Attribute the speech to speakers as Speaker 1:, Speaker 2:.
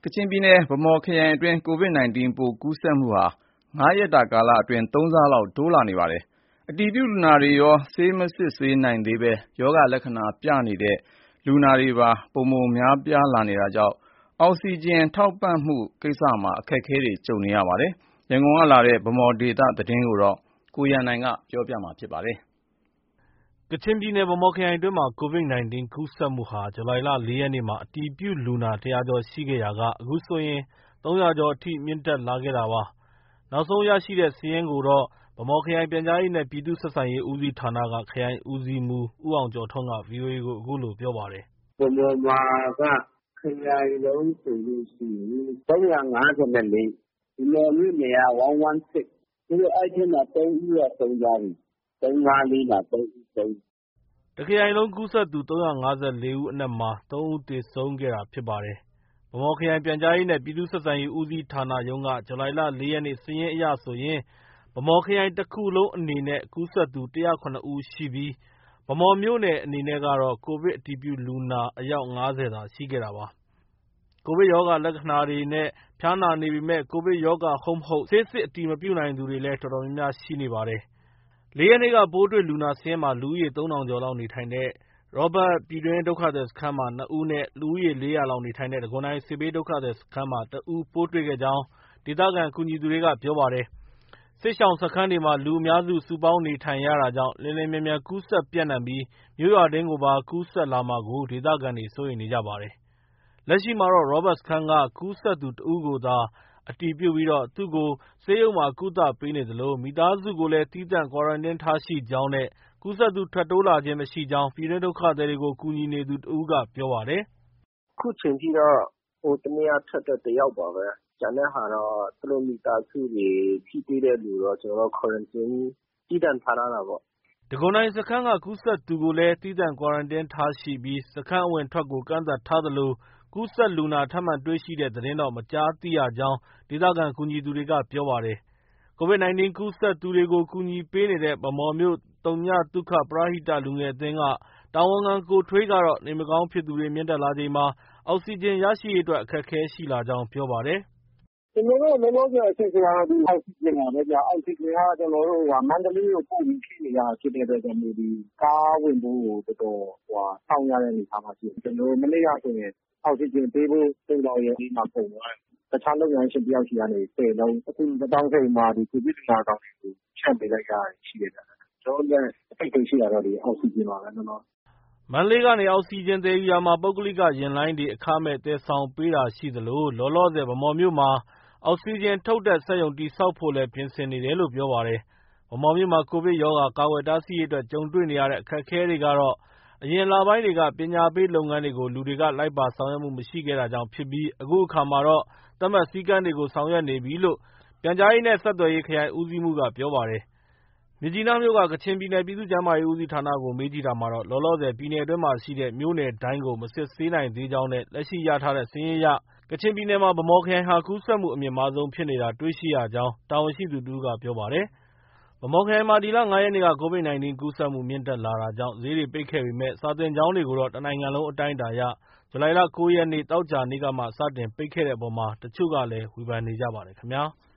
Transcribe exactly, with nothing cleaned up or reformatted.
Speaker 1: ကချင်ပြည်နယ် ဗန်းမော်ခရိုင်အတွင်း ကိုဗစ် ၁၉ ပိုးကူးစက်မှုဟာ ငါးရက်တာကာလအတွင်း သုံးဆလောက် တိုးလာနေပါတယ်။ အတည်ပြုလူနာတွေရော ဆေးမစစ်ဆေးနိုင်သေးဘဲ ရောဂါလက္ခဏာပြနေတဲ့ လူနာတွေပါ ပိုမိုများလာနေတာကြောင့် အောက်ဆီဂျင်ထောက်ပံ့မှုကိစ္စမှာ အခက်ကြုံနေရပါတယ်။ ရန်ကုန်ကလာတဲ့ ဗန်းမော်ဒေသသတင်းကို ကိုရန်နိုင်က ပြောပြပါမယ်။
Speaker 2: ကချင်ပြည်နယ် ဗန်းမော်ခရိုင်အတွင်းမှာ ကိုဗစ် ၁၉ ကူးစက်မှုဟာ ဇူလိုင်လ ၄ ရက်နေ့မှာ အတည်ပြုလူနာ ၁၀၀ ကျော်ရှိခဲ့ရာက အခုဆိုရင် ၃၀၀ ကျော်အထိ မြင့်တက်လာခဲ့တာပါ။ နောက်ဆုံးရရှိတဲ့စာရင်းကိုတော့ ဗန်းမော်ခရိုင် ပြန်ကြားရေးနဲ့ ပြည်သူ့ဆက်ဆံရေးဦးစီးဌာနက ခရိုင်ဦးစီးမှူး ဦးအောင်ကျော်ထွန်းက ဗွီအိုအေကို အခုလို ပြောပါတယ်
Speaker 3: ။ “ဗန်းမော်မှာက ခရိုင်လုံးဆိုလို့ရှိရင် ၃၅၄၊ ဗန်းမော်မြို့နယ်က ၁၁၆ ဆိုတော့ အဲဒီထဲမှာ သုံးဦးက ဆုံးသွားပြီ။ ၃၅၄ မှာ သုံးဦးဆုံးတယ်။
Speaker 2: ” တစ်ခရိုင်လုံးကူးစက်သူ ၃၅၄ ဦးအနက်မှာ သုံးဦးသေဆုံးခဲ့တာဖြစ်ပါတယ်။ ဗန်းမော်ခရိုင် ပြန်ကြားရေးနဲ့ ပြည်သူ့ဆက်ဆံရေးဦးစီးဌာနရုံးက ဇူလိုင်လ ၄ ရက်နေ့ စာရင်းအရဆိုရင် ဗန်းမော်ခရိုင်တစ်ခုလုံးအနေနဲ့ ကူးစက်သူ ၁၀၇ ဦးရှိပြီး ဗန်းမော်မြို့နယ်အနေနဲ့ကတော့ ကိုဗစ်အတည်ပြုလူနာ အယောက် ၅၀ သာရှိခဲ့တာပါ။ ကိုဗစ်ရောဂါလက္ခဏာတွေနဲ့ ဖျားနာနေပေမဲ့ ကိုဗစ်ရောဂါ ဟုတ် မဟုတ် ဆေးစစ်အတည်မပြုနိုင်သူတွေလည်း တော်တော်များများရှိနေပါတယ်။ ၄ ရက်နေ့က ပိုးတွေ့လူနာစာရင်းမှာ လူဦးရေ ၃,၀၀၀ ကျော်လောက်နေထိုင်တဲ့ ရောဘတ်ပြည်တွင်းဒုက္ခသည်စခန်းမှာ နှစ်ဦးနဲ့ လူဦးရေ ၄၀၀ လောက်နေထိုင်တဲ့ တံခွန်တိုင်စစ်ဘေးဒုက္ခသည်စခန်းမှာ တစ်ဦးပိုးတွေ့ခဲ့ကြောင်း ဒေသခံကူညီသူတွေက ပြောပါတယ်။ စစ်ရှောင်စခန်းတွေမှာ လူအများစု စုပေါင်းနေထိုင်ရတာကြောင့် လျင်လျင်မြန်မြန်ကူးစက်ပျံ့နှံ့ပြီး မြို့ရွာတွင်းကိုပါ ကူးစက်လာမှာကို ဒေသခံတွေ စိုးရိမ်နေကြပါတယ်။ လက်ရှိမှာတော့ ရောဘတ်စခန်းက ကူးစက်သူတစ်ဦးကိုသာ အတည်ပြုပြီး သူ့ကို ဆေးရုံမှာ ကုသပေးနေသလို မိသားစုကိုလည်း သီးသန့် Quarantine ထားရှိကြောင်းနဲ့ ကူးစက်သူထပ်တိုးလာခြင်းမရှိကြောင်း ပြည်တွင်းဒုက္ခသည်တွေကို ကူညီနေသူတစ်ဦးက ပြောပါတယ်
Speaker 3: ။ “အခုချိန်ထိတော့ ဟိုတစ်နေ့က ထွက်တဲ့ တစ်ယောက်ပါပဲ။ ကျန်တဲ့ဟာတော့ သူတို့ မိသားစုတွေ ထိတွေ့တဲ့လူတော့ ကျနော်တို့ Quarantine သီးသန့်ထားထားတာပေါ့။
Speaker 2: ” တံခွန်တိုင်စခန်းက ကူးစက်သူကိုလည်း သီးသန့် Quarantine ထားရှိပြီး စခန်းအဝင်အထွက်ကို ကန့်သတ်ထားသလို ကူးစက်လူနာ ထပ်မံတွေ့ရှိတဲ့သတင်းတော့ မကြားသိရကြောင်း ဒေသခံကူညီသူတွေက ပြောပါတယ်။ ကိုဗစ် ၁၉ ကူးစက်သူတွေကို ကူညီပေးနေတဲ့ ဗန်းမော်မြို့ သုညသုခ ပရဟိတလူငယ်အသင်းက တာဝန်ခံ ကိုထွေးကတော့ နေမကောင်းဖြစ်သူတွေ မြင့်တက်လာချိန်မှာ အောက်ဆီဂျင်ရရှိရေးအတွက် အခက်အခဲရှိလာကြောင်း ပြောပါတယ်။
Speaker 4: “ကျနော်တို့ လောလောဆယ်အခက်အခဲကတော့ အောက်ဆီဂျင်ပါပဲဗျ။ အောက်ဆီဂျင်က ကျနော်တို့ မန္တလေးကို ပို့ပြီး ဖြည့်နေရတာဖြစ်တဲ့အတွက်ကြောင့်မို့ ဒီကားဝင်ဖို့ကို တော်တော် စောင့်ရတဲ့အနေအထားမှာရှိတယ်။ ကျနော်တို့ မနေ့ကဆိုရင် အောက်ဆီဂျင်ပေးဖို့ သိုလှောင်ရုံလေးမှာ ကုန်သွားတယ်။ တခြားလုပ်ငန်းရှင်တစ်ယောက်ဆီကနေ ၁၀ လုံး။ အခု မတောင်းခင်မှာ ကိုဗစ်လူနာဆောင်တွေကို ဖြန့်ပေးလိုက်ရတာရှိတယ်ဗျ။ ကျနော်တို့လည်း အခက်အခဲရှိတာတော့ ဒီအောက်ဆီဂျင်ပါပဲနော်။
Speaker 2: ” မန္တလေးကနေ အောက်ဆီဂျင်သယ်ယူရာမှာ ပုဂ္ဂလိကယာဉ်လိုင်းတွေ အခမဲ့ သယ်ဆောင်ပေးတာရှိသလို လောလောဆယ် ဗန်းမော်မြို့မှာ အောက်ဆီဂျင်ထုတ်တဲ့ စက်ရုံတည်ဆောက်ဖို့လည်း ပြင်ဆင်နေတယ်လို့ ပြောပါတယ်။ ဗန်းမော်မြို့မှာ ကိုဗစ်ရောဂါ ကာကွယ်တားဆီးရေးအတွက် ကြုံတွေ့နေရတဲ့ အခက်အခဲတွေကတော့ အရင်လပိုင်းတွေက ပညာပေးလုပ်ငန်းတွေကို လူတွေက လိုက်ပါဆောင်ရွက်မှုမရှိခဲ့တာကြောင့်ဖြစ်ပြီး အခုအခါမှာတော့ သတ်မှတ်စည်းကမ်းတွေကို ဆောင်ရွက်နေပြီလို့ ပြန်ကြားရေးနဲ့ ဆက်သွယ်ရေး ခရိုင်ဦးစီးမှူးက ပြောပါတယ်။ မြစ်ကြီးနားမြို့က ကချင်ပြည်နယ် ပြည်သူ့ကျန်းမာရေးဦးစီးဌာနကို မေးကြည့်တာမှာတော့ လောလောဆယ် ပြည်နယ်အတွင်းရှိ မြို့နယ်တိုင်းကို မစစ်ဆေးနိုင်သေးကြောင်းနဲ့ လက်ရှိရထားတဲ့စာရင်းအရ ကချင်ပြည်နယ်မှာ ဗန်းမော်ခရိုင်ဟာ ကူးစက်မှုအမြင့်မားဆုံးဖြစ်နေတာ တွေ့ရှိရကြောင်း တာဝန်ရှိသူတစ်ဦးက ပြောပါတယ်။ ဗန်းမော်ခရိုင်မှာ ဒီလ ၅ ရက်နေ့က ကိုဗစ် ၁၉ ကူးစက်မှု မြင့်တက်လာတာကြောင့် ဈေးတွေပိတ်ခဲ့ပေမဲ့ စာသင်ကျောင်းတွေကိုတော့ တစ်နိုင်ငံလုံးအတိုင်းအတာအရ ဇူလိုင်လ ၉ ရက်နေ့ သောကြာနေ့ကမှ စတင်ပိတ်ခဲ့တဲ့အပေါ် တချို့ကလည်း ဝေဖန်နေကြပါတယ်ခင်ဗျာ။